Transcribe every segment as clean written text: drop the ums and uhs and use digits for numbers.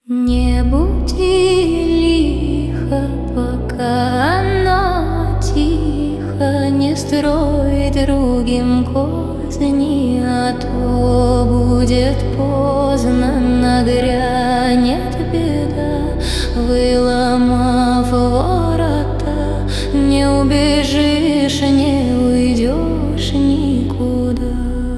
Не буди лихо, пока оно тихо, не строй другим козни, а то будет поздно, нагрянет беда, выломав ворота. Не убежишь, не уйдешь никуда.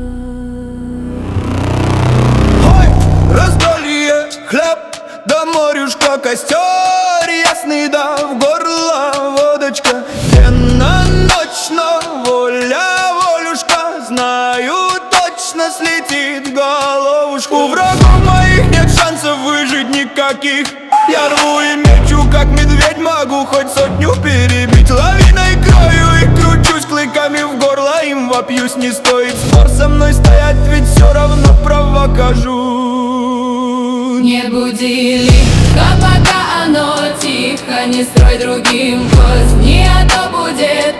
Раздолье, хлеб, да морюшка, костер ясный, да в горло водочка. Денно-ночно, воля, волюшка, знаю, точно слетит головушку. Врагов моих нет шансов выжить никаких. Я рву и мечу, как медведь, могу хоть сотню перебить. Лавиной крою и кручусь, клыками в горло им вопьюсь. Не стоит спор со мной стоять, ведь все равно права кажу. Не буди лихо, пока оно тихо, не строй другим козни, а то будет